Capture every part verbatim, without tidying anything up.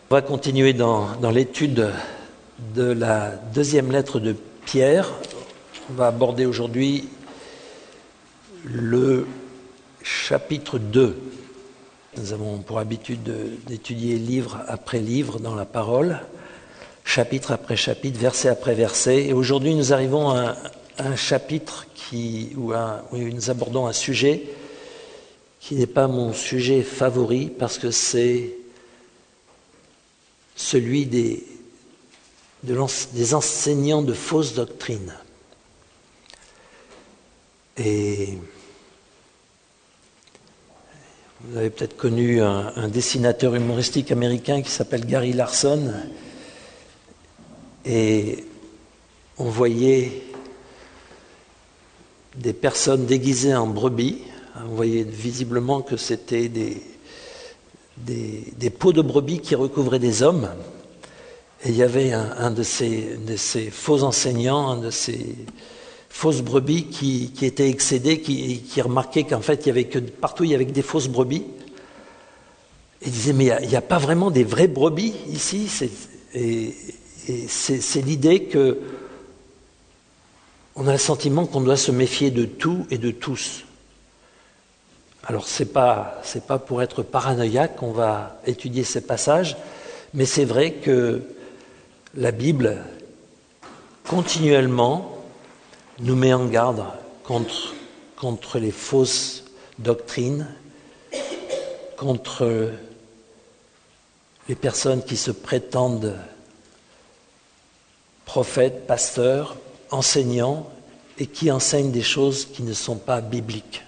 On va continuer dans, dans l'étude de la deuxième lettre de Pierre. On va aborder aujourd'hui le chapitre deux. Nous avons pour habitude de, d'étudier livre après livre dans la parole, chapitre après chapitre, verset après verset. Et aujourd'hui, nous arrivons à un, à un chapitre qui, où, un, où nous abordons un sujet qui n'est pas mon sujet favori parce que c'est celui des, de des enseignants de fausses doctrines. Et vous avez peut-être connu un, un dessinateur humoristique américain qui s'appelle Gary Larson. Et on voyait des personnes déguisées en brebis. On voyait visiblement que c'était des, des, des peaux de brebis qui recouvraient des hommes. Et il y avait un, un de, ces, de ces faux enseignants, un de ces fausses brebis qui, qui était excédé, qui, qui remarquait qu'en fait, il y avait que partout il y avait que des fausses brebis. Et il disait, mais il n'y a, a pas vraiment des vraies brebis ici. C'est, et et c'est, c'est l'idée que on a le sentiment qu'on doit se méfier de tout et de tous. Alors, ce n'est pas, c'est pas pour être paranoïaque qu'on va étudier ces passages, mais c'est vrai que la Bible, continuellement, nous met en garde contre, contre les fausses doctrines, contre les personnes qui se prétendent prophètes, pasteurs, enseignants, et qui enseignent des choses qui ne sont pas bibliques.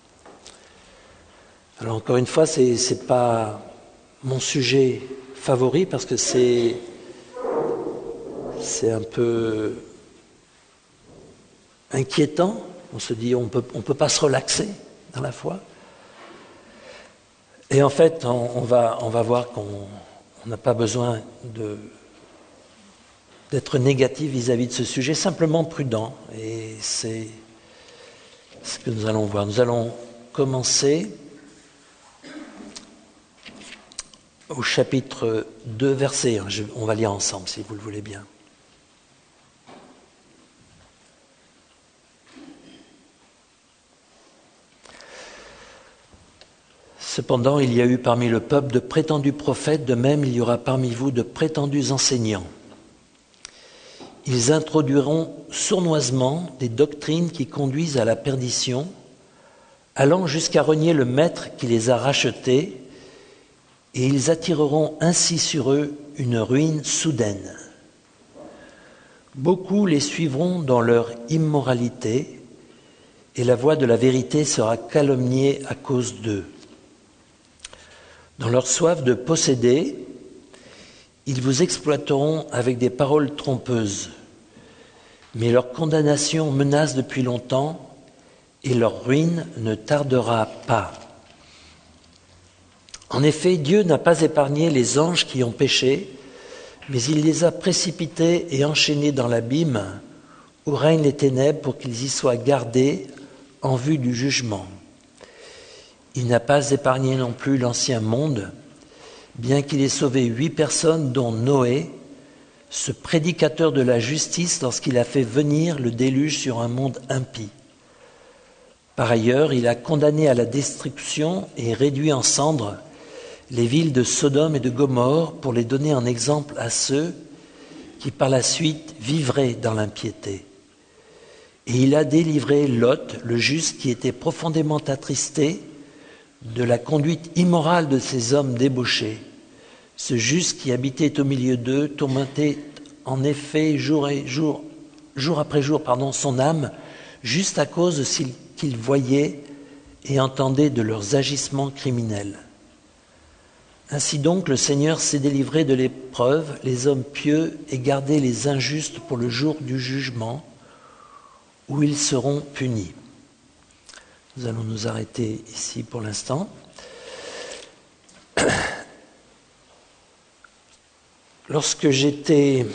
Alors encore une fois, ce n'est pas mon sujet favori parce que c'est, c'est un peu inquiétant. On se dit on peut, on peut pas se relaxer dans la foi. Et en fait, on, on, va, on va voir qu'on n'a pas besoin de, d'être négatif vis-à-vis de ce sujet, simplement prudent. Et c'est ce que nous allons voir. Nous allons commencer au chapitre deux, verset un. Je, on va lire ensemble, si vous le voulez bien. Cependant, il y a eu parmi le peuple de prétendus prophètes, de même il y aura parmi vous de prétendus enseignants. Ils introduiront sournoisement des doctrines qui conduisent à la perdition, allant jusqu'à renier le maître qui les a rachetés, et ils attireront ainsi sur eux une ruine soudaine. Beaucoup les suivront dans leur immoralité, et la voix de la vérité sera calomniée à cause d'eux. Dans leur soif de posséder, ils vous exploiteront avec des paroles trompeuses, mais leur condamnation menace depuis longtemps, et leur ruine ne tardera pas. En effet, Dieu n'a pas épargné les anges qui ont péché, mais il les a précipités et enchaînés dans l'abîme, où règnent les ténèbres, pour qu'ils y soient gardés en vue du jugement. Il n'a pas épargné non plus l'ancien monde, bien qu'il ait sauvé huit personnes, dont Noé, ce prédicateur de la justice, lorsqu'il a fait venir le déluge sur un monde impie. Par ailleurs, il a condamné à la destruction et réduit en cendres les villes de Sodome et de Gomorrhe pour les donner en exemple à ceux qui par la suite vivraient dans l'impiété. Et il a délivré Lot, le juste, qui était profondément attristé de la conduite immorale de ces hommes débauchés. Ce juste qui habitait au milieu d'eux, tourmentait en effet jour, et jour, jour après jour pardon, son âme, juste à cause de ce qu'il voyait et entendait de leurs agissements criminels. Ainsi donc, le Seigneur s'est délivré de l'épreuve, les hommes pieux, et gardé les injustes pour le jour du jugement, où ils seront punis. Nous allons nous arrêter ici pour l'instant. Lorsque j'étais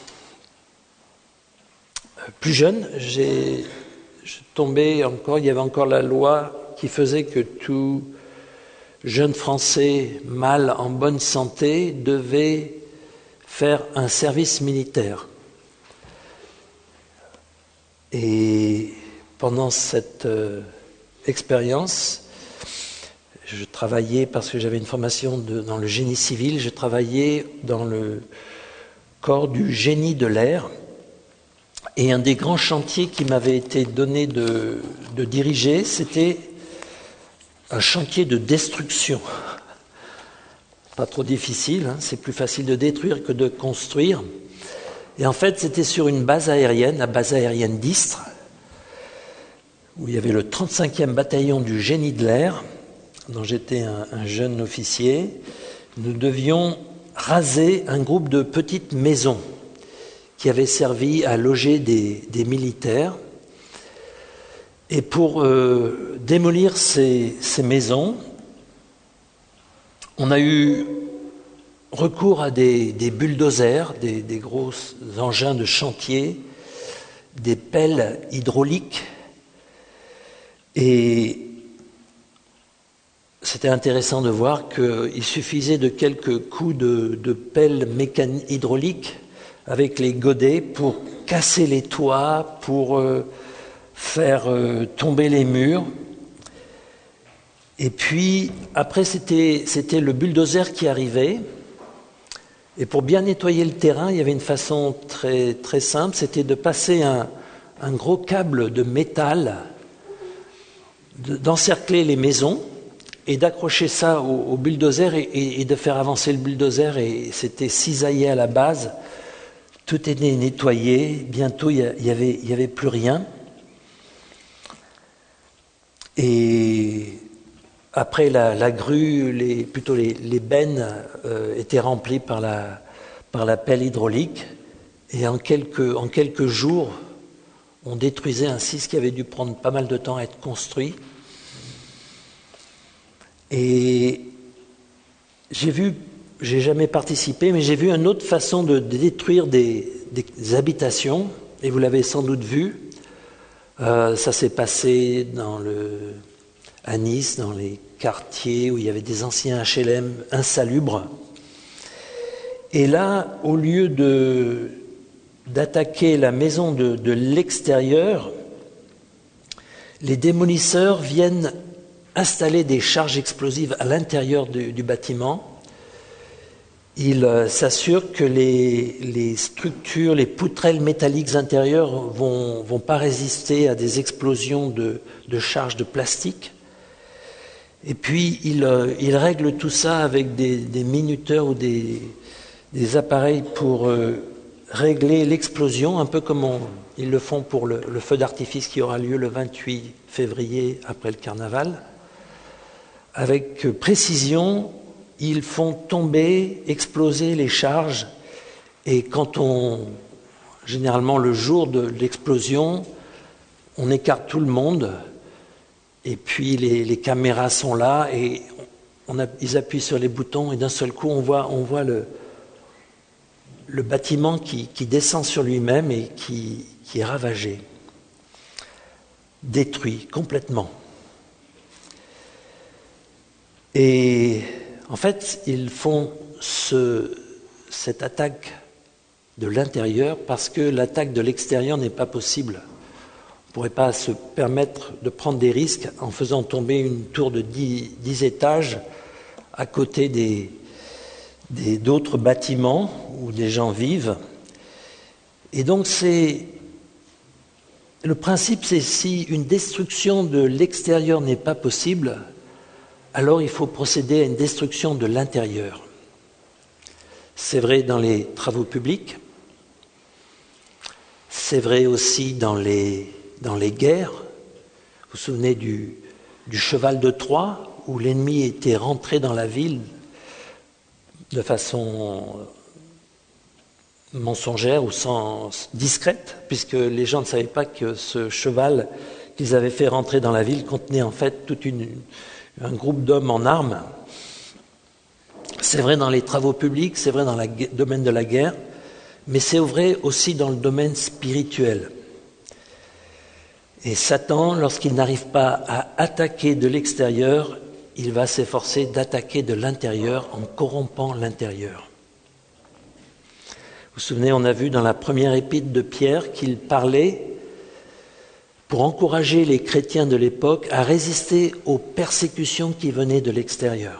plus jeune, j'ai, je tombais encore, il y avait encore la loi qui faisait que tout jeune Français mâle en bonne santé devait faire un service militaire. Et pendant cette euh, expérience, je travaillais, parce que j'avais une formation de, dans le génie civil, je travaillais dans le corps du génie de l'air. Et un des grands chantiers qui m'avait été donné de, de diriger, c'était un chantier de destruction. Pas trop difficile, hein, c'est plus facile de détruire que de construire. Et en fait, c'était sur une base aérienne, la base aérienne d'Istres, où il y avait le trente-cinquième bataillon du génie de l'air, dont j'étais un, un jeune officier. Nous devions raser un groupe de petites maisons qui avaient servi à loger des, des militaires. Et pour euh, démolir ces, ces maisons, on a eu recours à des, des bulldozers, des, des gros engins de chantier, des pelles hydrauliques. Et c'était intéressant de voir qu'il suffisait de quelques coups de, de pelle mécanique hydraulique avec les godets pour casser les toits, pour euh, faire euh, tomber les murs. Et puis, après, c'était, c'était le bulldozer qui arrivait. Et pour bien nettoyer le terrain, il y avait une façon très, très simple, c'était de passer un, un gros câble de métal, de, d'encercler les maisons et d'accrocher ça au, au bulldozer et, et, et de faire avancer le bulldozer. Et c'était cisaillé à la base. Tout était nettoyé. Bientôt, il n'y avait, il y avait plus rien. Et après, la, la grue, les, plutôt les, les bennes euh, étaient remplies par la, par la pelle hydraulique. Et en quelques, en quelques jours, on détruisait ainsi ce qui avait dû prendre pas mal de temps à être construit. Et j'ai vu, j'ai jamais participé, mais j'ai vu une autre façon de détruire des, des habitations. Et vous l'avez sans doute vu. Euh, ça s'est passé dans le... à Nice, dans les quartiers où il y avait des anciens H L M insalubres. Et là, au lieu de, d'attaquer la maison de, de l'extérieur, les démolisseurs viennent installer des charges explosives à l'intérieur du, du bâtiment. Ils euh, s'assurent que les, les structures, les poutrelles métalliques intérieures vont, vont pas résister à des explosions de, de charges de plastique. Et puis, ils, euh, ils règlent tout ça avec des, des minuteurs ou des, des appareils pour euh, régler l'explosion, un peu comme on, ils le font pour le, le feu d'artifice qui aura lieu le vingt-huit février après le carnaval. Avec précision, ils font tomber, exploser les charges. Et quand on, généralement le jour de l'explosion, on écarte tout le monde. Et puis les, les caméras sont là et on a, ils appuient sur les boutons et d'un seul coup on voit, on voit le, le bâtiment qui, qui descend sur lui-même et qui, qui est ravagé, détruit complètement. Et en fait, ils font ce, cette attaque de l'intérieur parce que l'attaque de l'extérieur n'est pas possible. On ne pourrait pas se permettre de prendre des risques en faisant tomber une tour de dix étages à côté des, des, d'autres bâtiments où des gens vivent. Et donc, c'est, le principe, c'est si une destruction de l'extérieur n'est pas possible, alors il faut procéder à une destruction de l'intérieur. C'est vrai dans les travaux publics, c'est vrai aussi dans les, dans les guerres. Vous vous souvenez du, du cheval de Troie, où l'ennemi était rentré dans la ville de façon mensongère ou sans discrète, puisque les gens ne savaient pas que ce cheval qu'ils avaient fait rentrer dans la ville contenait en fait toute une... un groupe d'hommes en armes. C'est vrai dans les travaux publics, c'est vrai dans le domaine de la guerre, mais c'est vrai aussi dans le domaine spirituel. Et Satan, lorsqu'il n'arrive pas à attaquer de l'extérieur, il va s'efforcer d'attaquer de l'intérieur en corrompant l'intérieur. Vous vous souvenez, on a vu dans la première épître de Pierre qu'il parlait pour encourager les chrétiens de l'époque à résister aux persécutions qui venaient de l'extérieur.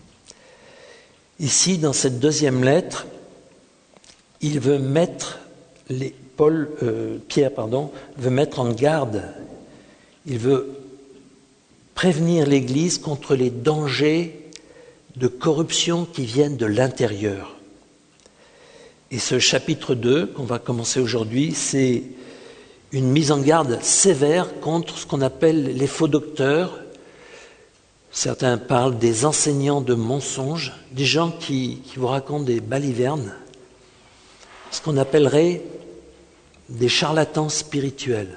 Ici, dans cette deuxième lettre, il veut mettre les, Paul, euh, Pierre pardon, veut mettre en garde, il veut prévenir l'Église contre les dangers de corruption qui viennent de l'intérieur. Et ce chapitre deux, qu'on va commencer aujourd'hui, c'est une mise en garde sévère contre ce qu'on appelle les faux docteurs. Certains parlent des enseignants de mensonges, des gens qui, qui vous racontent des balivernes, ce qu'on appellerait des charlatans spirituels.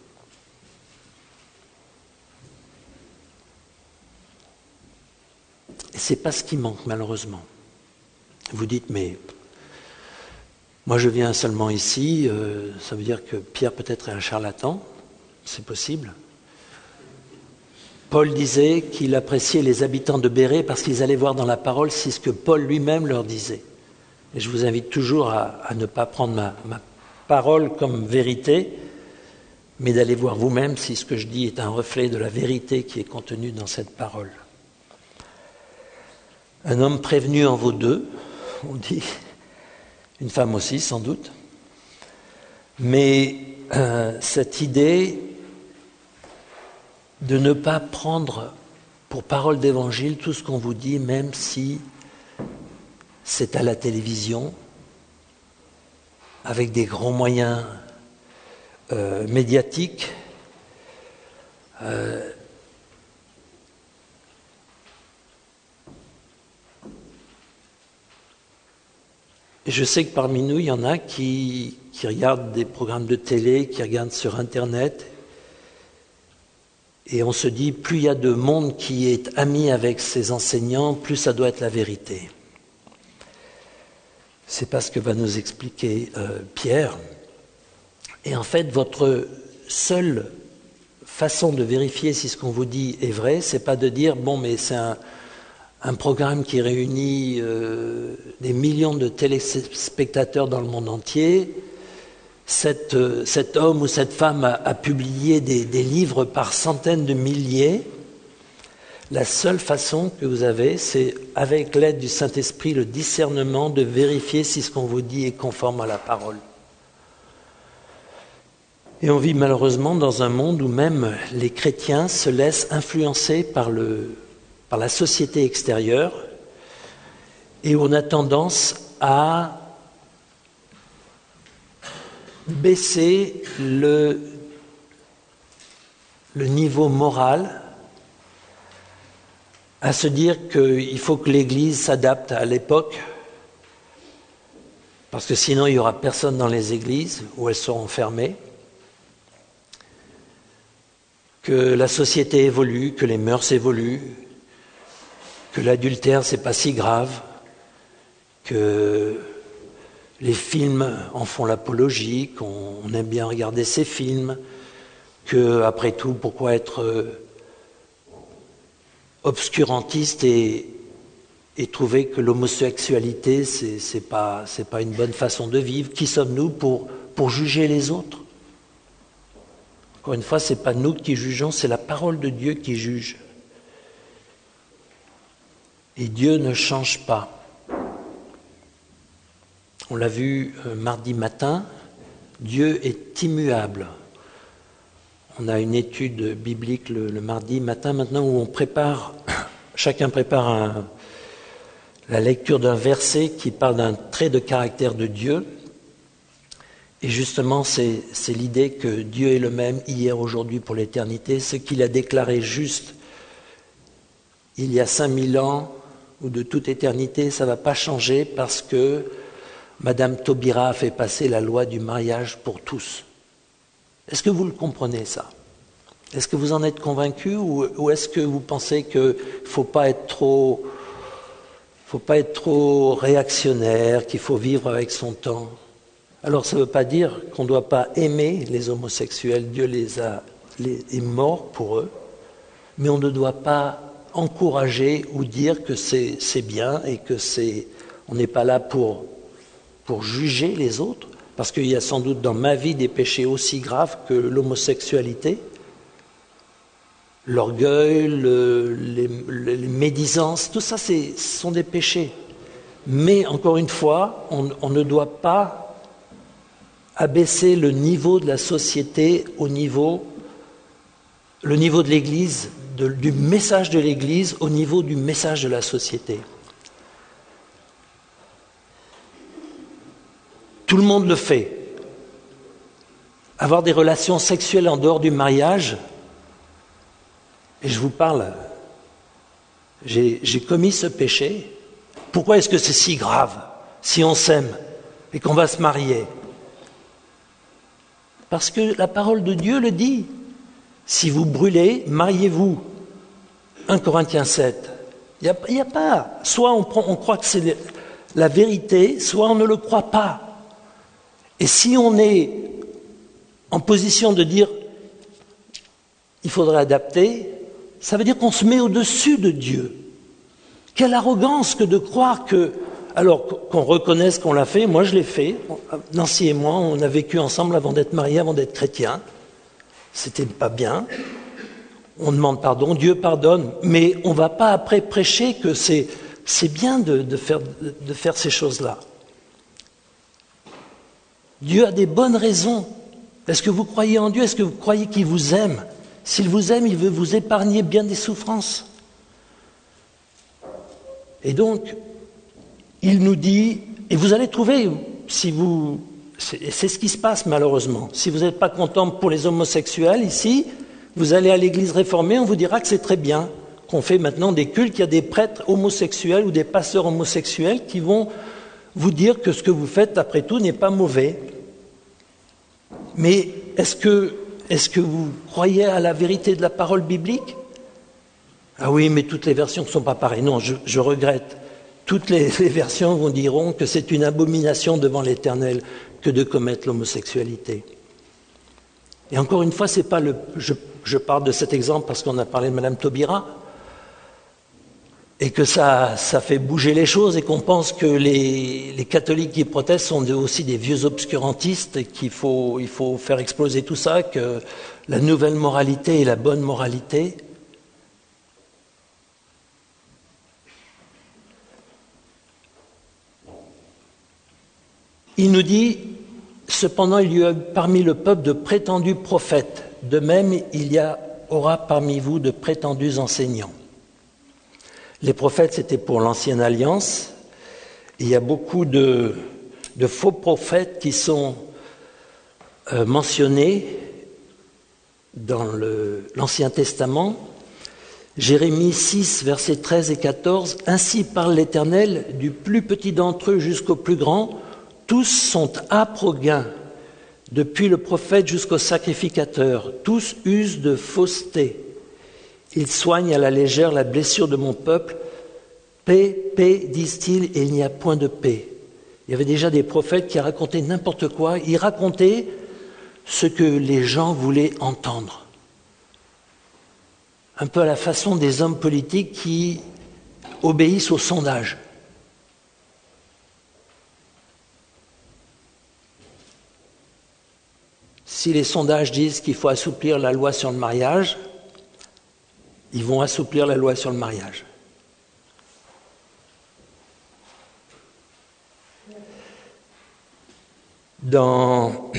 Et ce n'est pas ce qui manque, malheureusement. Vous dites, mais moi je viens seulement ici, euh, ça veut dire que Pierre peut-être est un charlatan, c'est possible. Paul disait qu'il appréciait les habitants de Bérée parce qu'ils allaient voir dans la parole si ce que Paul lui-même leur disait. Et je vous invite toujours à, à ne pas prendre ma, ma parole comme vérité, mais d'aller voir vous-même si ce que je dis est un reflet de la vérité qui est contenue dans cette parole. Un homme prévenu en vaut deux, on dit, une femme aussi sans doute, mais euh, cette idée de ne pas prendre pour parole d'évangile tout ce qu'on vous dit, même si c'est à la télévision, avec des grands moyens euh, médiatiques. Euh, et je sais que parmi nous, il y en a qui, qui regardent des programmes de télé, qui regardent sur Internet. Et on se dit, plus il y a de monde qui est ami avec ces enseignants, plus ça doit être la vérité. C'est pas ce que va nous expliquer euh, Pierre. Et en fait, votre seule façon de vérifier si ce qu'on vous dit est vrai, c'est pas de dire, bon, mais c'est un, un programme qui réunit euh, des millions de téléspectateurs dans le monde entier. Cet, euh, cet homme ou cette femme a, a publié des, des livres par centaines de milliers. La seule façon que vous avez, c'est avec l'aide du Saint-Esprit, le discernement de vérifier si ce qu'on vous dit est conforme à la parole. Et on vit malheureusement dans un monde où même les chrétiens se laissent influencer par, le, par la société extérieure et où on a tendance à baisser le, le niveau moral, à se dire qu'il faut que l'Église s'adapte à l'époque, parce que sinon il n'y aura personne dans les églises où elles seront fermées, que la société évolue, que les mœurs évoluent, que l'adultère c'est pas si grave, que les films en font l'apologie, qu'on aime bien regarder ces films, que après tout, pourquoi être obscurantiste et, et trouver que l'homosexualité c'est, c'est pas c'est pas une bonne façon de vivre. Qui sommes-nous pour pour juger les autres? Encore une fois, c'est pas nous qui jugeons, c'est la parole de Dieu qui juge. Et Dieu ne change pas. On l'a vu euh, mardi matin, Dieu est immuable. On a une étude biblique le, le mardi matin maintenant où on prépare, chacun prépare un, la lecture d'un verset qui parle d'un trait de caractère de Dieu. Et justement, c'est, c'est l'idée que Dieu est le même hier, aujourd'hui, pour l'éternité. Ce qu'il a déclaré juste il y a cinq mille ans ou de toute éternité, ça ne va pas changer parce que Madame Taubira a fait passer la loi du mariage pour tous. Est-ce que vous le comprenez, ça? Est-ce que vous en êtes convaincu ou, ou est-ce que vous pensez qu'il ne faut pas être trop, faut pas être trop réactionnaire, qu'il faut vivre avec son temps? Alors ça ne veut pas dire qu'on ne doit pas aimer les homosexuels, Dieu les a, les, est mort pour eux, mais on ne doit pas encourager ou dire que c'est, c'est bien et que c'est, on n'est pas là pour, pour juger les autres, parce qu'il y a sans doute dans ma vie des péchés aussi graves que l'homosexualité, l'orgueil, le, les, les médisances, tout ça c'est, ce sont des péchés. Mais encore une fois, on, on ne doit pas abaisser le niveau de la société au niveau, le niveau de l'Église, de, du message de l'Église au niveau du message de la société. Tout le monde le fait. Avoir des relations sexuelles en dehors du mariage, et je vous parle, j'ai, j'ai commis ce péché. Pourquoi est-ce que c'est si grave si on s'aime et qu'on va se marier? Parce que la parole de Dieu le dit. Si vous brûlez, mariez-vous. un Corinthiens sept. Il n'y a, a pas. Soit on, prend, on croit que c'est la vérité, soit on ne le croit pas. Et si on est en position de dire il faudrait adapter, ça veut dire qu'on se met au-dessus de Dieu. Quelle arrogance que de croire que, alors qu'on reconnaisse qu'on l'a fait, moi je l'ai fait, Nancy et moi, on a vécu ensemble avant d'être mariés, avant d'être chrétiens, c'était pas bien, on demande pardon, Dieu pardonne, mais on ne va pas après prêcher que c'est, c'est bien de, de, faire, de faire ces choses-là. Dieu a des bonnes raisons. Est-ce que vous croyez en Dieu? Est-ce que vous croyez qu'il vous aime? S'il vous aime, il veut vous épargner bien des souffrances. Et donc, il nous dit, et vous allez trouver, si vous, c'est, c'est ce qui se passe malheureusement, si vous n'êtes pas content pour les homosexuels ici, vous allez à l'église réformée, on vous dira que c'est très bien, qu'on fait maintenant des cultes, qu'il y a des prêtres homosexuels ou des pasteurs homosexuels qui vont vous dire que ce que vous faites, après tout, n'est pas mauvais. Mais est-ce que, est-ce que vous croyez à la vérité de la parole biblique? Ah oui, mais toutes les versions ne sont pas pareilles. Non, je, je regrette. Toutes les, les versions vous diront que c'est une abomination devant l'Éternel que de commettre l'homosexualité. Et encore une fois, c'est pas le, je, je parle de cet exemple parce qu'on a parlé de Madame Taubira, et que ça, ça fait bouger les choses et qu'on pense que les, les catholiques qui protestent sont aussi des vieux obscurantistes et qu'il faut, il faut faire exploser tout ça, que la nouvelle moralité est la bonne moralité. Il nous dit, cependant, il y a parmi le peuple de prétendus prophètes. De même, il y a, aura parmi vous de prétendus enseignants. Les prophètes, c'était pour l'ancienne alliance. Il y a beaucoup de, de faux prophètes qui sont euh, mentionnés dans le, l'Ancien Testament. Jérémie six, versets treize et quatorze. « Ainsi parle l'Éternel, du plus petit d'entre eux jusqu'au plus grand, tous sont âpres au gain, depuis le prophète jusqu'au sacrificateur. Tous usent de fausseté. Ils soignent à la légère la blessure de mon peuple. Paix, paix, disent-ils, et il n'y a point de paix. » Il y avait déjà des prophètes qui racontaient n'importe quoi. Ils racontaient ce que les gens voulaient entendre. Un peu à la façon des hommes politiques qui obéissent aux sondages. Si les sondages disent qu'il faut assouplir la loi sur le mariage, ils vont assouplir la loi sur le mariage. Dans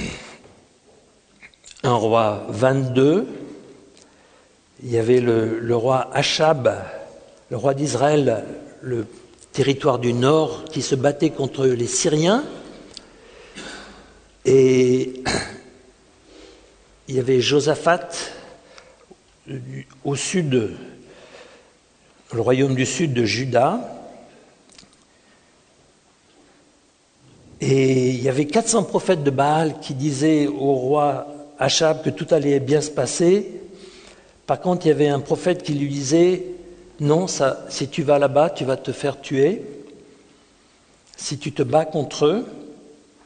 un roi vingt-deux, il y avait le, le roi Achab, le roi d'Israël, le territoire du nord, qui se battait contre les Syriens. Et il y avait Josaphat au sud, le royaume du sud de Juda. Et il y avait quatre cents prophètes de Baal qui disaient au roi Achab que tout allait bien se passer. Par contre, il y avait un prophète qui lui disait « Non, ça, si tu vas là-bas, tu vas te faire tuer. Si tu te bats contre eux. »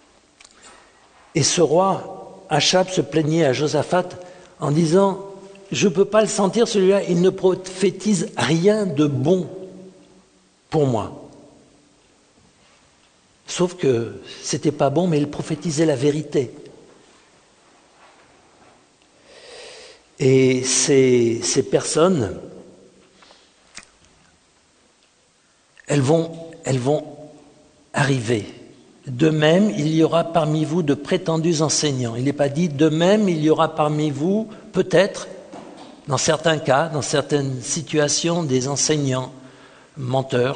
Et ce roi Achab se plaignait à Josaphat en disant « je ne peux pas le sentir, celui-là, il ne prophétise rien de bon pour moi. Sauf que c'était pas bon, mais il prophétisait la vérité. Et ces, ces personnes, elles vont, elles vont arriver. De même, il y aura parmi vous de prétendus enseignants. Il n'est pas dit, de même, il y aura parmi vous, peut-être, dans certains cas, dans certaines situations, des enseignants menteurs.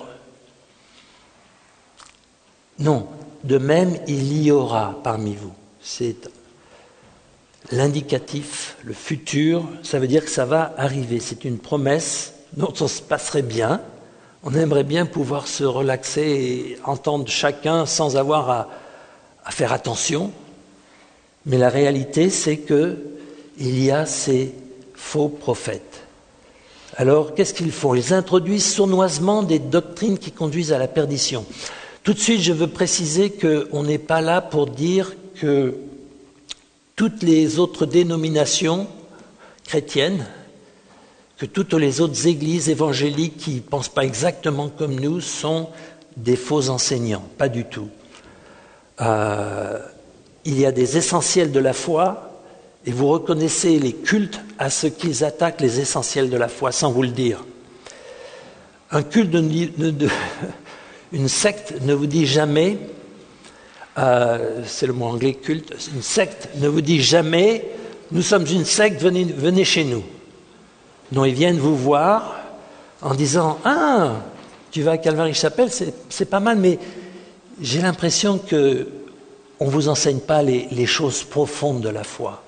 Non, de même, il y aura parmi vous. C'est l'indicatif, le futur, ça veut dire que ça va arriver. C'est une promesse dont on se passerait bien. On aimerait bien pouvoir se relaxer et entendre chacun sans avoir à, à faire attention. Mais la réalité, c'est que il y a ces faux prophètes. Alors, qu'est-ce qu'ils font? Ils introduisent sournoisement des doctrines qui conduisent à la perdition. Tout de suite, je veux préciser qu'on n'est pas là pour dire que toutes les autres dénominations chrétiennes, que toutes les autres églises évangéliques qui ne pensent pas exactement comme nous sont des faux enseignants. Pas du tout. Euh, il y a des essentiels de la foi et vous reconnaissez les cultes à ce qu'ils attaquent les essentiels de la foi, sans vous le dire. Un culte, de, de, de, une secte ne vous dit jamais, euh, c'est le mot anglais culte, une secte ne vous dit jamais, nous sommes une secte, venez, venez chez nous. Non, ils viennent vous voir en disant « Ah, tu vas à Calvary-Chapelle, c'est, c'est pas mal, mais j'ai l'impression qu'on ne vous enseigne pas les, les choses profondes de la foi.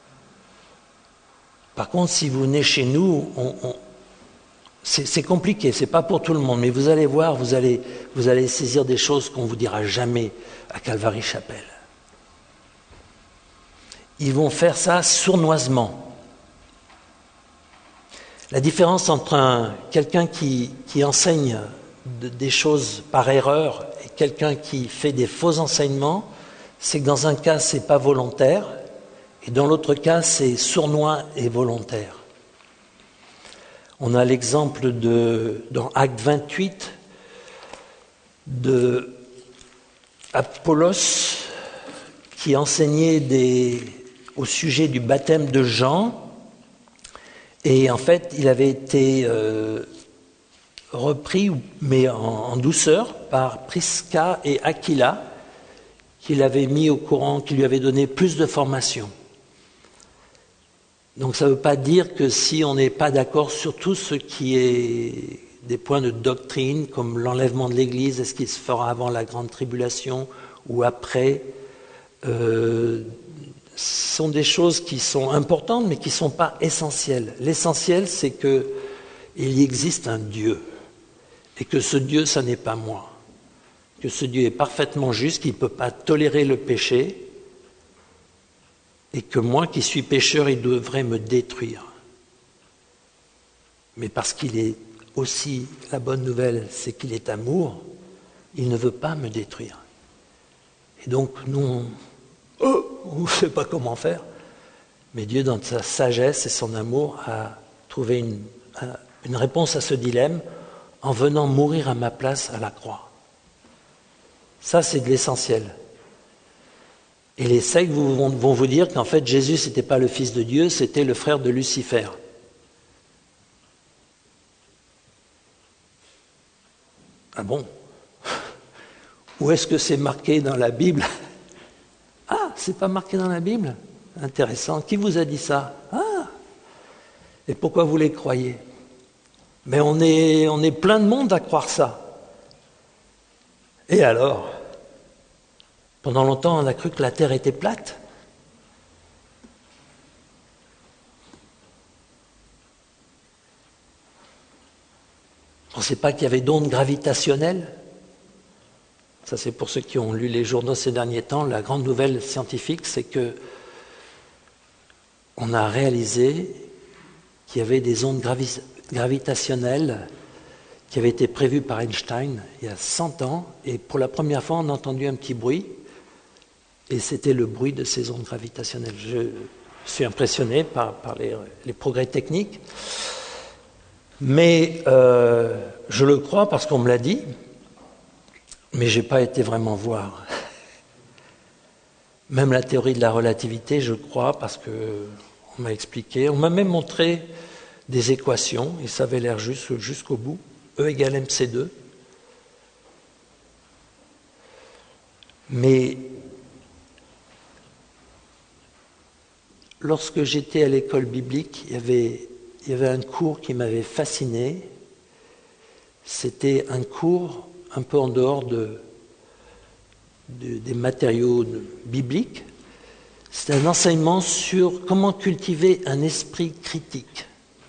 Par contre, si vous venez chez nous, on, on, c'est, c'est compliqué, c'est pas pour tout le monde, mais vous allez voir, vous allez, vous allez saisir des choses qu'on ne vous dira jamais à Calvary-Chapelle. » Ils vont faire ça sournoisement. La différence entre un, quelqu'un qui, qui enseigne de, des choses par erreur et quelqu'un qui fait des faux enseignements, c'est que dans un cas, ce n'est pas volontaire, et dans l'autre cas, c'est sournois et volontaire. On a l'exemple de, dans Acte vingt-huit de Apollos qui enseignait des, au sujet du baptême de Jean. Et en fait, il avait été euh, repris, mais en, en douceur, par Prisca et Aquila, qui l'avaient mis au courant, qui lui avaient donné plus de formation. Donc ça ne veut pas dire que si on n'est pas d'accord sur tout ce qui est des points de doctrine, comme l'enlèvement de l'Église, est-ce qu'il se fera avant la grande tribulation ou après, euh, sont des choses qui sont importantes, mais qui ne sont pas essentielles. L'essentiel, c'est qu'il existe un Dieu, et que ce Dieu, ça n'est pas moi. Que ce Dieu est parfaitement juste, qu'il ne peut pas tolérer le péché, et que moi, qui suis pécheur, il devrait me détruire. Mais parce qu'il est aussi, la bonne nouvelle, c'est qu'il est amour, il ne veut pas me détruire. Et donc, nous, on Oh, on ne sait pas comment faire. Mais Dieu, dans sa sagesse et son amour, a trouvé une, une réponse à ce dilemme en venant mourir à ma place à la croix. Ça, c'est de l'essentiel. Et les sectes vont, vont vous dire qu'en fait, Jésus, ce n'était pas le Fils de Dieu, c'était le frère de Lucifer. Ah bon? Où est-ce que c'est marqué dans la Bible? Ah, c'est pas marqué dans la Bible? Intéressant. Qui vous a dit ça? Ah! Et pourquoi vous les croyez? Mais on est, on est plein de monde à croire ça. Et alors? Pendant longtemps, on a cru que la Terre était plate. On ne sait pas qu'il y avait d'ondes gravitationnelles. Ça, c'est pour ceux qui ont lu les journaux ces derniers temps. La grande nouvelle scientifique, c'est que on a réalisé qu'il y avait des ondes gravi- gravitationnelles qui avaient été prévues par Einstein il y a cent ans. Et pour la première fois, on a entendu un petit bruit. Et c'était le bruit de ces ondes gravitationnelles. Je, je suis impressionné par, par les, les progrès techniques. Mais euh, je le crois parce qu'on me l'a dit, mais je n'ai pas été vraiment voir. Même la théorie de la relativité, je crois, parce qu'on m'a expliqué. On m'a même montré des équations, et ça avait l'air juste jusqu'au bout. E égale M C deux. Mais lorsque j'étais à l'école biblique, il y avait, il y avait un cours qui m'avait fasciné. C'était un cours un peu en dehors de, de, des matériaux bibliques. C'était un enseignement sur comment cultiver un esprit critique.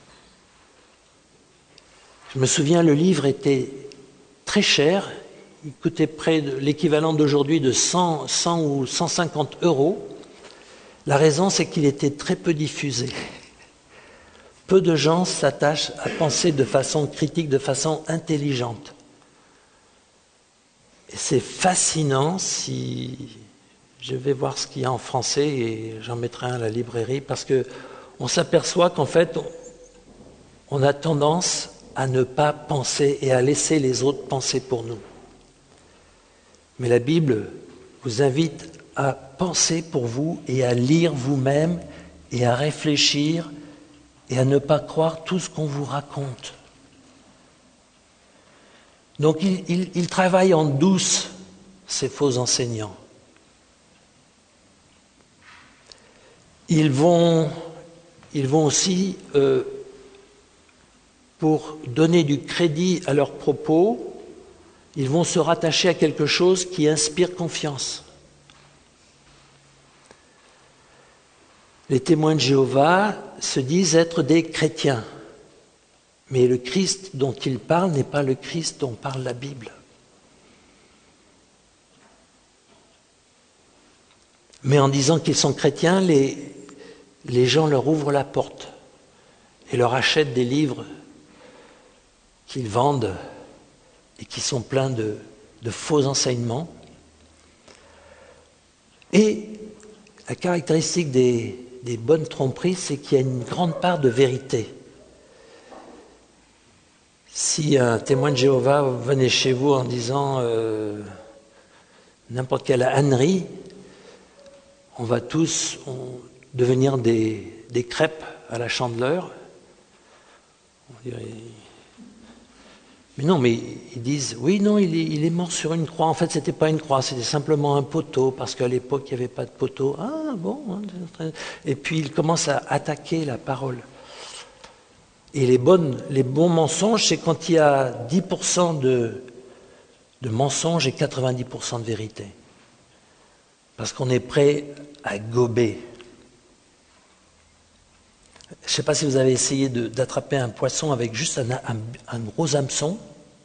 Je me souviens, le livre était très cher. Il coûtait près de l'équivalent d'aujourd'hui de cent, cent ou cent cinquante euros. La raison, c'est qu'il était très peu diffusé. Peu de gens s'attachent à penser de façon critique, de façon intelligente. Et c'est fascinant si... Je vais voir ce qu'il y a en français et j'en mettrai un à la librairie parce qu'on s'aperçoit qu'en fait, on a tendance à ne pas penser et à laisser les autres penser pour nous. Mais la Bible vous invite à penser pour vous et à lire vous-même et à réfléchir et à ne pas croire tout ce qu'on vous raconte. Donc ils il, il travaillent en douce, ces faux enseignants. Ils vont, ils vont aussi, euh, pour donner du crédit à leurs propos, ils vont se rattacher à quelque chose qui inspire confiance. Les témoins de Jéhovah se disent être des chrétiens, mais le Christ dont ils parlent n'est pas le Christ dont parle la Bible. Mais en disant qu'ils sont chrétiens, les, les gens leur ouvrent la porte et leur achètent des livres qu'ils vendent et qui sont pleins de, de faux enseignements. Et la caractéristique des, des bonnes tromperies, c'est qu'il y a une grande part de vérité. Si un témoin de Jéhovah venait chez vous en disant euh, n'importe quelle ânerie, on va tous on, devenir des, des crêpes à la Chandeleur. On dirait... Mais non, mais ils disent, oui, non, il est, il est mort sur une croix. En fait, ce n'était pas une croix, c'était simplement un poteau, parce qu'à l'époque, il n'y avait pas de poteau. Ah, bon. Et puis, ils commencent à attaquer la parole. Et les, bonnes, les bons mensonges, c'est quand il y a dix pour cent de, de mensonges et quatre-vingt-dix pour cent de vérité. Parce qu'on est prêt à gober. Je ne sais pas si vous avez essayé de, d'attraper un poisson avec juste un, un, un gros hameçon.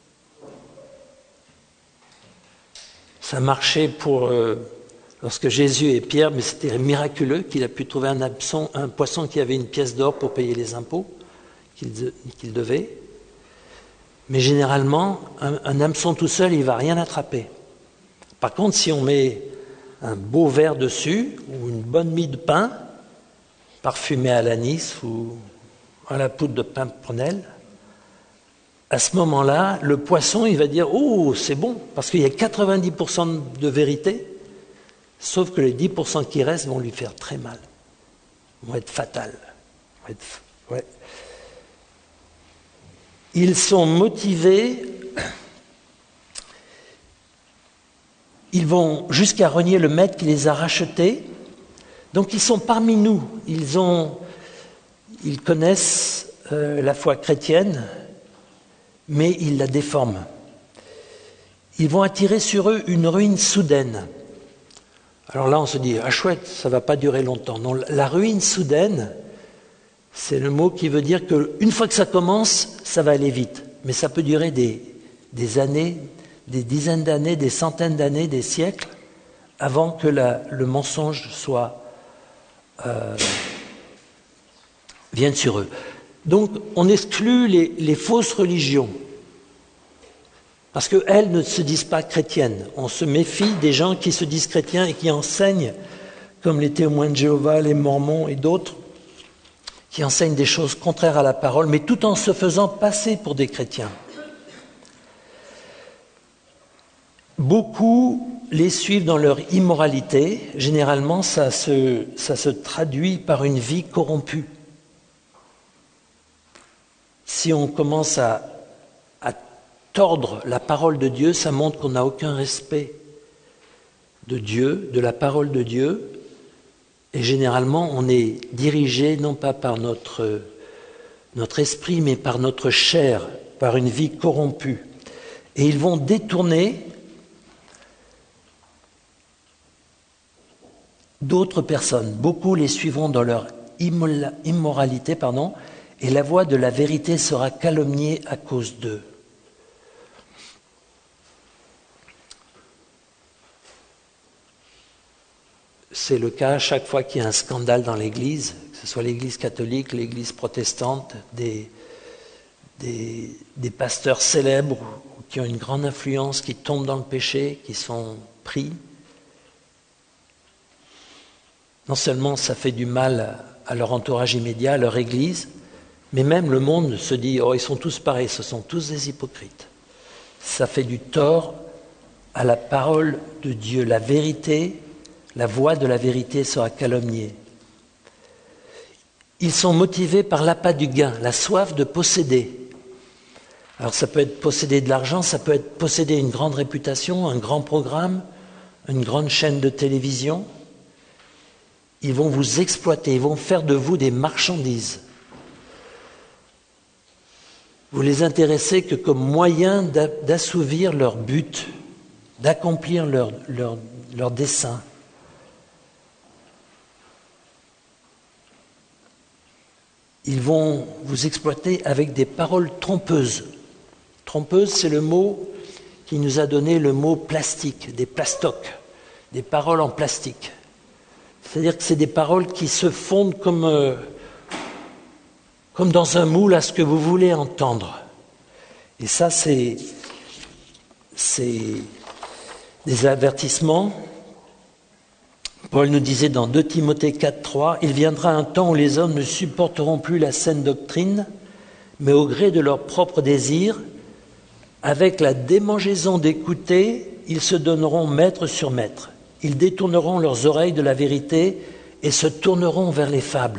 Ça marchait pour euh, lorsque Jésus et Pierre, mais c'était miraculeux qu'il a pu trouver un hameçon, un poisson qui avait une pièce d'or pour payer les impôts qu'il, qu'il devait. Mais généralement, un, un hameçon tout seul, il ne va rien attraper. Par contre, si on met un beau verre dessus ou une bonne mie de pain, parfumé à l'anis ou à la poudre de pimprenelle, à ce moment-là, le poisson, il va dire « Oh, c'est bon !» parce qu'il y a quatre-vingt-dix pour cent de vérité, sauf que les dix pour cent qui restent vont lui faire très mal, vont être fatales. Vont être, ouais. Ils sont motivés, ils vont jusqu'à renier le maître qui les a rachetés. Donc ils sont parmi nous, ils, ont, ils connaissent euh, la foi chrétienne, mais ils la déforment. Ils vont attirer sur eux une ruine soudaine. Alors là on se dit, ah chouette, ça ne va pas durer longtemps. Non, la ruine soudaine, c'est le mot qui veut dire qu'une fois que ça commence, ça va aller vite. Mais ça peut durer des, des années, des dizaines d'années, des centaines d'années, des siècles, avant que la, le mensonge soit... Euh, viennent sur eux. Donc on exclut les, les fausses religions parce qu'elles ne se disent pas chrétiennes. On se méfie des gens qui se disent chrétiens et qui enseignent comme les témoins de Jéhovah, les Mormons et d'autres, qui enseignent des choses contraires à la parole, mais tout en se faisant passer pour des chrétiens. Beaucoup les suivent dans leur immoralité. Généralement, ça se, ça se traduit par une vie corrompue. Si on commence à, à tordre la parole de Dieu, ça montre qu'on n'a aucun respect de Dieu, de la parole de Dieu. Et généralement, on est dirigé non pas par notre, notre esprit, mais par notre chair, par une vie corrompue. Et ils vont détourner d'autres personnes. Beaucoup les suivront dans leur immoralité, pardon, et la voix de la vérité sera calomniée à cause d'eux. C'est le cas chaque fois qu'il y a un scandale dans l'Église, que ce soit l'Église catholique, l'Église protestante, des, des, des pasteurs célèbres qui ont une grande influence, qui tombent dans le péché, qui sont pris. Non seulement ça fait du mal à leur entourage immédiat, à leur Église, mais même le monde se dit « Oh, ils sont tous pareils, ce sont tous des hypocrites ». Ça fait du tort à la parole de Dieu. La vérité, la voix de la vérité sera calomniée. Ils sont motivés par l'appât du gain, la soif de posséder. Alors ça peut être posséder de l'argent, ça peut être posséder une grande réputation, un grand programme, une grande chaîne de télévision. Ils vont vous exploiter, ils vont faire de vous des marchandises. Vous les intéressez que comme moyen d'assouvir leur but, d'accomplir leur, leur, leur dessein. Ils vont vous exploiter avec des paroles trompeuses. Trompeuse, c'est le mot qui nous a donné le mot plastique, des plastocs, des paroles en plastique. C'est-à-dire que c'est des paroles qui se fondent comme, euh, comme dans un moule à ce que vous voulez entendre. Et ça, c'est, c'est des avertissements. Paul nous disait dans deux Timothée quatre, trois, « Il viendra un temps où les hommes ne supporteront plus la saine doctrine, mais au gré de leurs propres désirs, avec la démangeaison d'écouter, ils se donneront maître sur maître. Ils détourneront leurs oreilles de la vérité et se tourneront vers les fables. »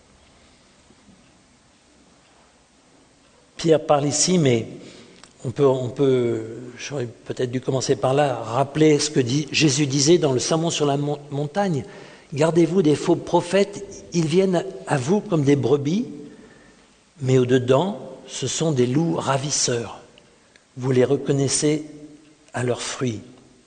Pierre parle ici, mais on peut, on peut, j'aurais peut-être dû commencer par là, rappeler ce que dit, Jésus disait dans le Sermon sur la montagne. « Gardez-vous des faux prophètes, ils viennent à vous comme des brebis, mais au-dedans, ce sont des loups ravisseurs. Vous les reconnaissez à leurs fruits. »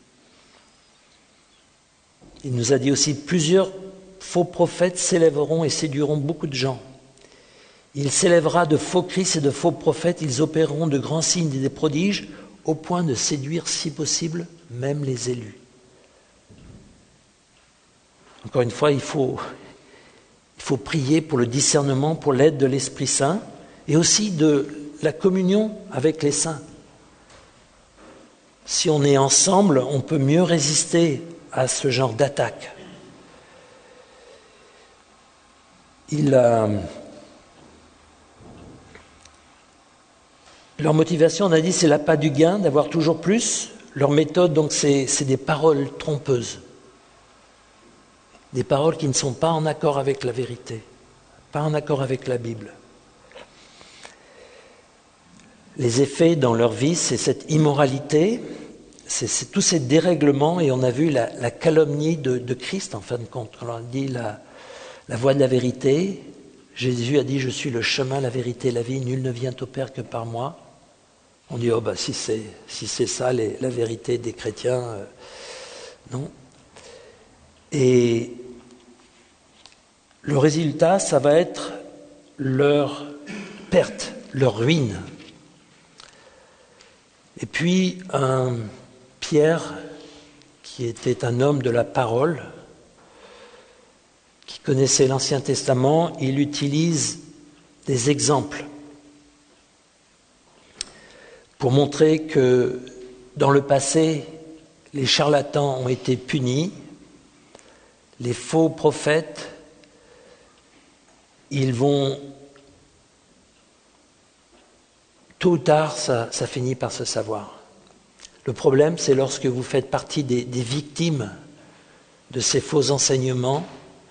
Il nous a dit aussi, plusieurs faux prophètes s'élèveront et séduiront beaucoup de gens. Il s'élèvera de faux Christ et de faux prophètes, ils opéreront de grands signes et des prodiges, au point de séduire, si possible, même les élus. Encore une fois, il faut, il faut prier pour le discernement, pour l'aide de l'Esprit Saint, et aussi de la communion avec les saints. Si on est ensemble, on peut mieux résister à ce genre d'attaque. Il, euh, leur motivation, on a dit, c'est l'appât du gain, d'avoir toujours plus. Leur méthode, donc, c'est, c'est des paroles trompeuses. Des paroles qui ne sont pas en accord avec la vérité, pas en accord avec la Bible. Les effets dans leur vie, c'est cette immoralité, c'est, c'est tous ces dérèglements, et on a vu la, la calomnie de, de Christ, en fin de compte. On a dit la, la voie de la vérité. Jésus a dit « Je suis le chemin, la vérité, la vie, nul ne vient au Père que par moi ». On dit « Oh, bah, si c'est, si c'est ça, les, la vérité des chrétiens, euh, non ». Et le résultat, ça va être leur perte, leur ruine. Et puis, un Pierre, qui était un homme de la parole, qui connaissait l'Ancien Testament, il utilise des exemples pour montrer que dans le passé, les charlatans ont été punis, les faux prophètes, ils vont, tôt ou tard, ça, ça finit par se savoir. Le problème, c'est lorsque vous faites partie des, des victimes de ces faux enseignements,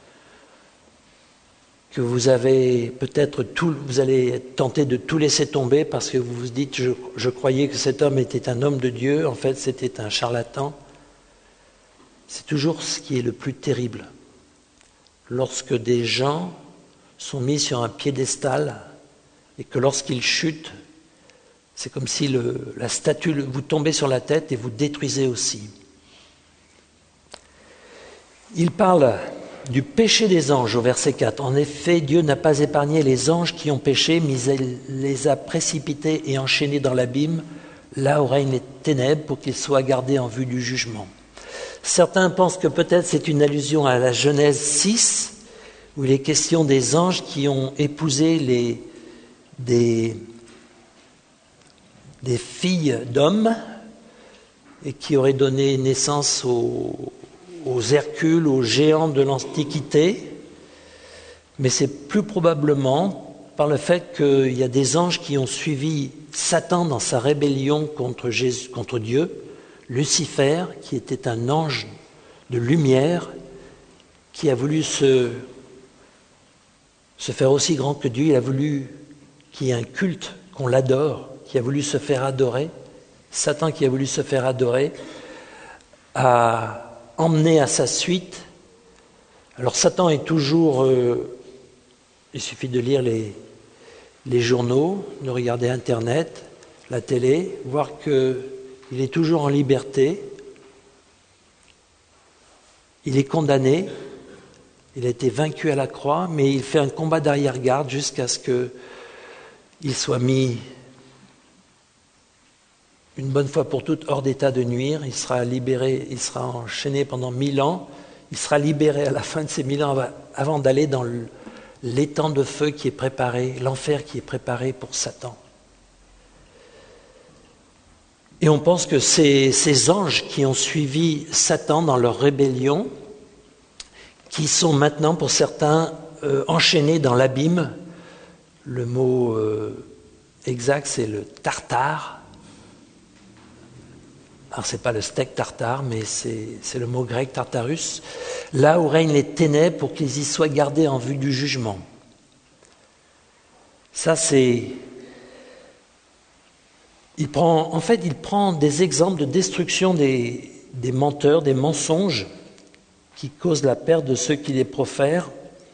que vous avez peut-être tout, vous allez tenter de tout laisser tomber parce que vous vous dites je, je croyais que cet homme était un homme de Dieu, en fait c'était un charlatan. C'est toujours ce qui est le plus terrible. Lorsque des gens sont mis sur un piédestal et que lorsqu'ils chutent, c'est comme si le, la statue, vous tombez sur la tête et vous détruisez aussi. Il parle du péché des anges au verset quatre. En effet, Dieu n'a pas épargné les anges qui ont péché, mais il les a précipités et enchaînés dans l'abîme, là où règnent les ténèbres, pour qu'ils soient gardés en vue du jugement. Certains pensent que peut-être c'est une allusion à la Genèse six, où il est question des anges qui ont épousé les, des, des filles d'hommes et qui auraient donné naissance aux, aux Hercules, aux géants de l'Antiquité. Mais c'est plus probablement par le fait qu'il y a des anges qui ont suivi Satan dans sa rébellion contre, Jésus, contre Dieu, Lucifer, qui était un ange de lumière, qui a voulu se, se faire aussi grand que Dieu. Il a voulu qu'il y ait un culte, qu'on l'adore, qui a voulu se faire adorer. Satan qui a voulu se faire adorer a emmené à sa suite. Alors Satan est toujours... Euh, il suffit de lire les, les journaux, de regarder Internet, la télé, voir qu'il est toujours en liberté. Il est condamné, il a été vaincu à la croix, mais il fait un combat d'arrière-garde jusqu'à ce qu'il soit mis une bonne fois pour toutes hors d'état de nuire. Il sera libéré, il sera enchaîné pendant mille ans, il sera libéré à la fin de ces mille ans avant d'aller dans le l'étang de feu qui est préparé, l'enfer qui est préparé pour Satan. Et on pense que ces, ces anges qui ont suivi Satan dans leur rébellion, qui sont maintenant pour certains euh, enchaînés dans l'abîme, le mot euh, exact c'est le tartare. Alors c'est pas le steak tartare, mais c'est, c'est le mot grec tartarus, là où règnent les ténèbres pour qu'ils y soient gardés en vue du jugement. Ça c'est... Il prend, en fait, il prend des exemples de destruction des, des menteurs, des mensonges qui causent la perte de ceux qui les profèrent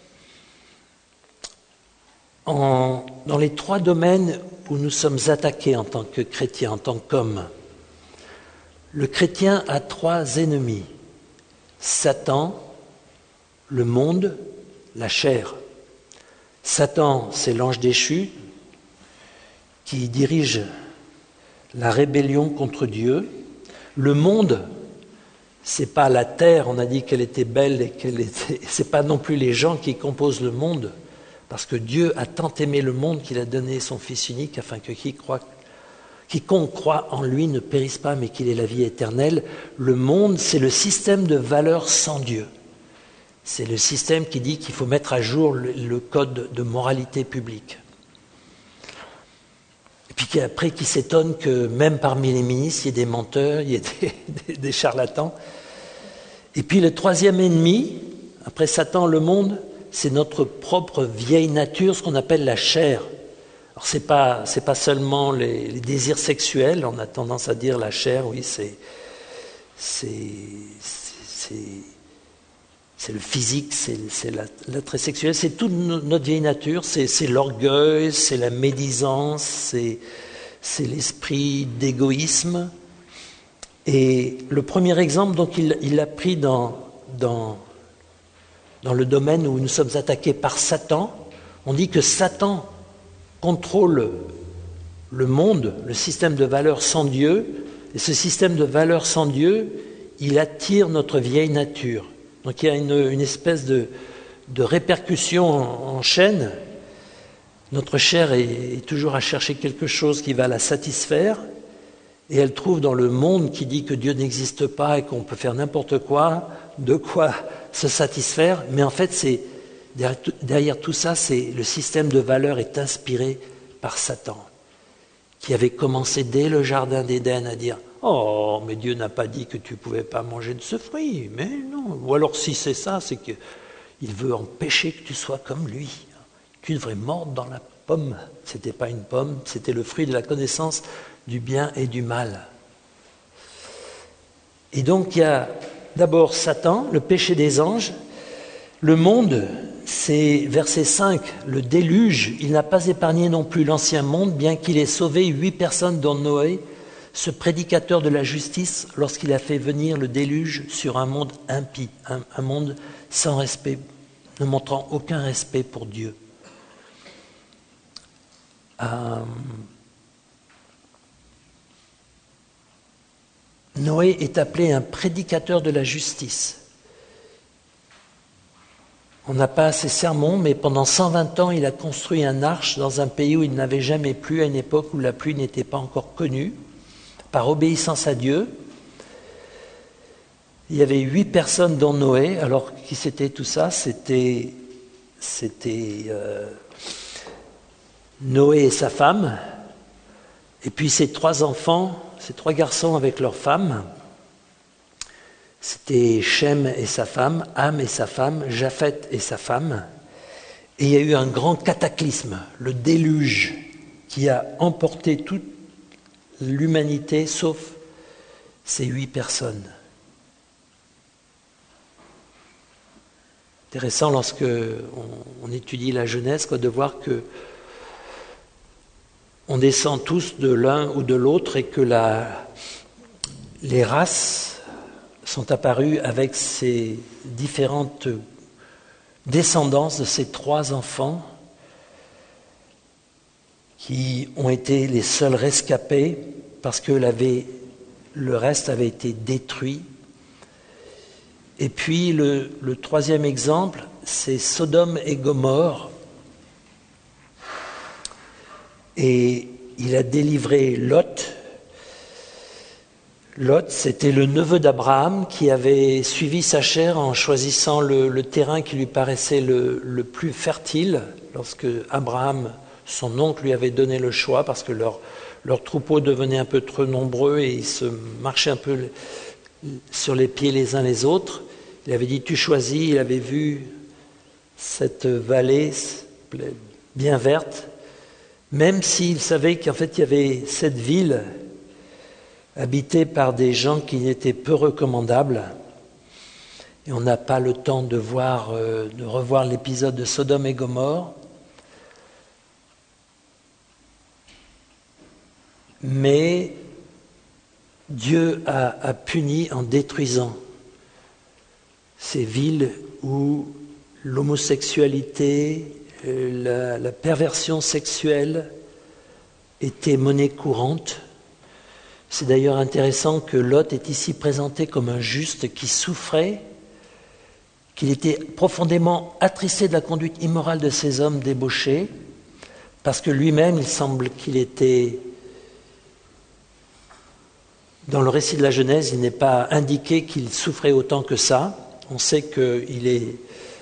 en, dans les trois domaines où nous sommes attaqués en tant que chrétiens, en tant qu'hommes. Le chrétien a trois ennemis, Satan, le monde, la chair. Satan, c'est l'ange déchu qui dirige la rébellion contre Dieu. Le monde, c'est pas la terre, on a dit qu'elle était belle et qu'elle était... C'est pas non plus les gens qui composent le monde, parce que Dieu a tant aimé le monde qu'il a donné son Fils unique afin que qui croit Quiconque croit en lui ne périsse pas, mais qu'il ait la vie éternelle. Le monde, c'est le système de valeurs sans Dieu. C'est le système qui dit qu'il faut mettre à jour le, le code de moralité publique. Et puis après, qui s'étonne que même parmi les ministres, il y ait des menteurs, il y ait des, des, des charlatans. Et puis le troisième ennemi, après Satan, le monde, c'est notre propre vieille nature, ce qu'on appelle la chair. Alors c'est pas c'est pas seulement les, les désirs sexuels. On a tendance à dire la chair, oui, c'est c'est c'est, c'est le physique, c'est, c'est l'attrait sexuel, c'est toute notre vieille nature, c'est, c'est l'orgueil, c'est la médisance, c'est c'est l'esprit d'égoïsme. Et le premier exemple, donc, il, il l'a pris dans dans dans le domaine où nous sommes attaqués par Satan. On dit que Satan contrôle le monde, le système de valeurs sans Dieu, et ce système de valeurs sans Dieu, il attire notre vieille nature. Donc il y a une, une espèce de, de répercussion en, en chaîne. Notre chair est, est toujours à chercher quelque chose qui va la satisfaire, et elle trouve dans le monde qui dit que Dieu n'existe pas et qu'on peut faire n'importe quoi, de quoi se satisfaire, mais en fait, c'est, derrière, derrière tout ça, c'est le système de valeurs est inspiré par Satan, qui avait commencé dès le jardin d'Éden à dire « Oh, mais Dieu n'a pas dit que tu ne pouvais pas manger de ce fruit, mais non. » Ou alors si c'est ça, c'est qu'il veut empêcher que tu sois comme lui. Tu devrais mordre dans la pomme. Ce n'était pas une pomme, c'était le fruit de la connaissance du bien et du mal. Et donc il y a d'abord Satan, le péché des anges. Le monde, c'est verset cinq, le déluge. Il n'a pas épargné non plus l'ancien monde, bien qu'il ait sauvé huit personnes dont Noé, ce prédicateur de la justice, lorsqu'il a fait venir le déluge sur un monde impie, un, un monde sans respect, ne montrant aucun respect pour Dieu. Euh, Noé est appelé un prédicateur de la justice. On n'a pas assez sermons, mais pendant cent vingt ans, il a construit un arche dans un pays où il n'avait jamais plu, à une époque où la pluie n'était pas encore connue, par obéissance à Dieu. Il y avait huit personnes dont Noé. Alors, qui c'était tout ça? C'était, c'était euh, Noé et sa femme, et puis ses trois enfants, ses trois garçons avec leurs femmes. C'était Shem et sa femme, Ham et sa femme, Japheth et sa femme. Et il y a eu un grand cataclysme, le déluge, qui a emporté toute l'humanité, sauf ces huit personnes. Intéressant lorsque on, on étudie la Genèse, quoi, de voir que on descend tous de l'un ou de l'autre et que la, les races sont apparues avec ces différentes descendances de ces trois enfants qui ont été les seuls rescapés parce que le reste avait été détruit. Et puis le, le troisième exemple, c'est Sodome et Gomorrhe. Et il a délivré Lot. Lot, c'était le neveu d'Abraham qui avait suivi sa chair en choisissant le, le terrain qui lui paraissait le, le plus fertile, lorsque Abraham, son oncle, lui avait donné le choix, parce que leur, leur troupeau devenait un peu trop nombreux et ils se marchaient un peu sur les pieds les uns les autres. Il avait dit « tu choisis », il avait vu cette vallée bien verte, même s'il savait qu'en fait il y avait cette ville habité par des gens qui étaient peu recommandables. Et on n'a pas le temps de voir, euh, de revoir l'épisode de Sodome et Gomorrhe. Mais Dieu a, a puni en détruisant ces villes où l'homosexualité, la, la perversion sexuelle était monnaie courante. C'est d'ailleurs intéressant que Lot est ici présenté comme un juste qui souffrait, qu'il était profondément attristé de la conduite immorale de ces hommes débauchés, parce que lui-même, il semble qu'il était, dans le récit de la Genèse, il n'est pas indiqué qu'il souffrait autant que ça. On sait qu'il est...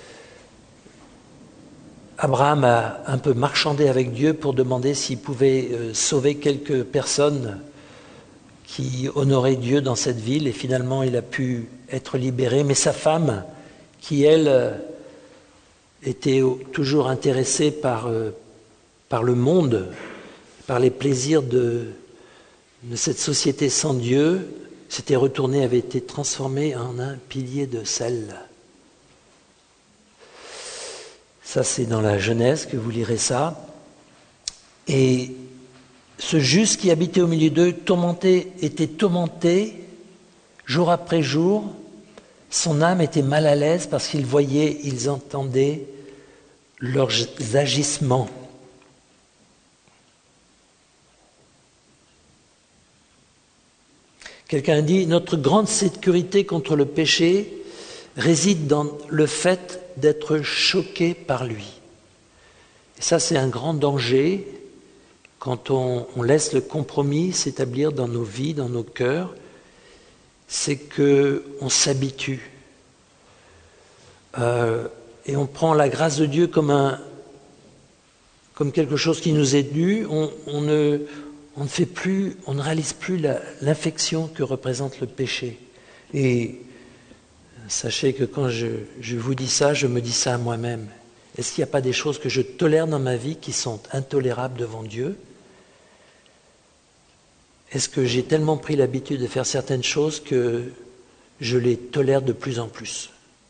Abraham a un peu marchandé avec Dieu pour demander s'il pouvait sauver quelques personnes qui honorait Dieu dans cette ville, et finalement il a pu être libéré. Mais sa femme, qui elle était toujours intéressée par, par le monde, par les plaisirs de, de cette société sans Dieu, s'était retournée, avait été transformée en un pilier de sel. Ça, c'est dans la Genèse que vous lirez ça. Et ce juste qui habitait au milieu d'eux, tourmenté, était tourmenté jour après jour. Son âme était mal à l'aise parce qu'il voyait, ils entendaient leurs agissements. Quelqu'un dit, notre grande sécurité contre le péché réside dans le fait d'être choqué par lui. Et ça, c'est un grand danger quand on, on laisse le compromis s'établir dans nos vies, dans nos cœurs, c'est qu'on s'habitue. euh, et on prend la grâce de Dieu comme, un, comme quelque chose qui nous est dû, on, on, ne, on ne fait plus, on ne réalise plus la, l'infection que représente le péché. Et sachez que quand je, je vous dis ça, je me dis ça à moi-même. Est-ce qu'il n'y a pas des choses que je tolère dans ma vie qui sont intolérables devant Dieu ? Est-ce que j'ai tellement pris l'habitude de faire certaines choses que je les tolère de plus en plus ?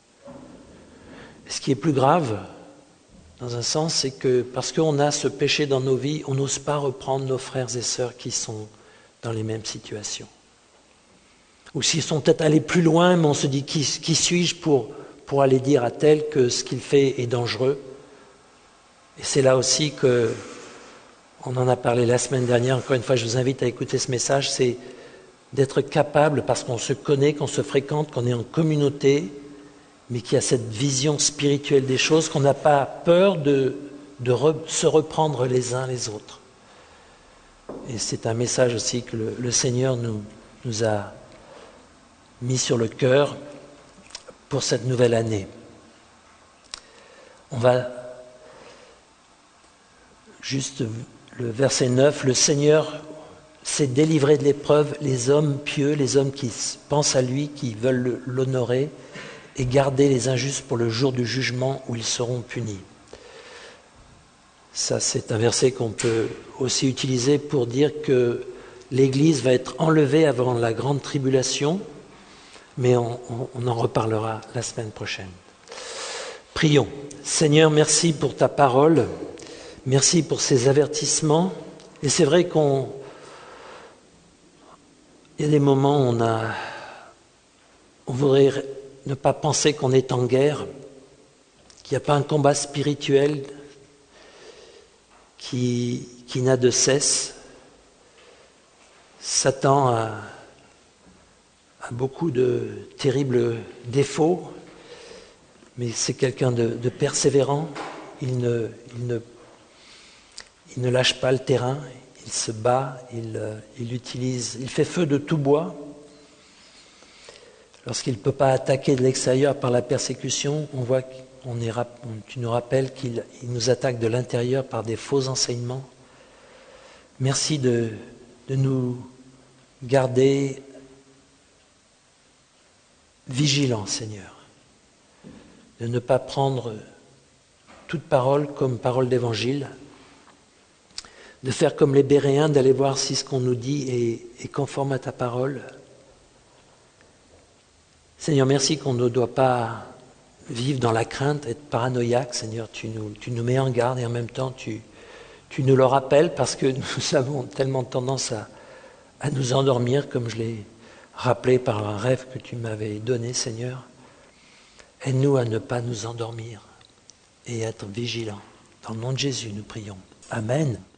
Ce qui est plus grave, dans un sens, c'est que parce qu'on a ce péché dans nos vies, on n'ose pas reprendre nos frères et sœurs qui sont dans les mêmes situations. Ou s'ils sont peut-être allés plus loin, mais on se dit, qui, qui suis-je pour, pour aller dire à tel que ce qu'il fait est dangereux ? Et c'est là aussi que, on en a parlé la semaine dernière, encore une fois, je vous invite à écouter ce message, c'est d'être capable, parce qu'on se connaît, qu'on se fréquente, qu'on est en communauté, mais qui a cette vision spirituelle des choses, qu'on n'a pas peur de, de re, se reprendre les uns les autres. Et c'est un message aussi que le, le Seigneur nous, nous a mis sur le cœur pour cette nouvelle année. On va juste le verset neuf, le Seigneur s'est délivré de l'épreuve, les hommes pieux, les hommes qui pensent à lui, qui veulent l'honorer, et garder les injustes pour le jour du jugement où ils seront punis. Ça, c'est un verset qu'on peut aussi utiliser pour dire que l'Église va être enlevée avant la grande tribulation, mais on, on, on en reparlera la semaine prochaine. Prions. Seigneur, merci pour ta parole, merci pour ces avertissements. Et c'est vrai qu'on, il y a des moments où on a, on voudrait ne pas penser qu'on est en guerre, qu'il n'y a pas un combat spirituel qui, qui n'a de cesse. Satan a, a beaucoup de terribles défauts, mais c'est quelqu'un de, de persévérant. Il ne, il, ne, il ne lâche pas le terrain, il se bat, il, il utilise, il fait feu de tout bois. Lorsqu'il ne peut pas attaquer de l'extérieur par la persécution, on voit qu'on est, tu nous rappelles qu'il il nous attaque de l'intérieur par des faux enseignements. Merci de, de nous garder vigilants, Seigneur, de ne pas prendre toute parole comme parole d'évangile, de faire comme les Béréens, d'aller voir si ce qu'on nous dit est, est conforme à ta parole. Seigneur, merci qu'on ne doit pas vivre dans la crainte, être paranoïaque. Seigneur, tu nous, tu nous mets en garde et en même temps tu, tu nous le rappelles parce que nous avons tellement tendance à, à nous endormir, comme je l'ai rappelé par un rêve que tu m'avais donné, Seigneur. Aide-nous à ne pas nous endormir et à être vigilants. Dans le nom de Jésus, nous prions. Amen.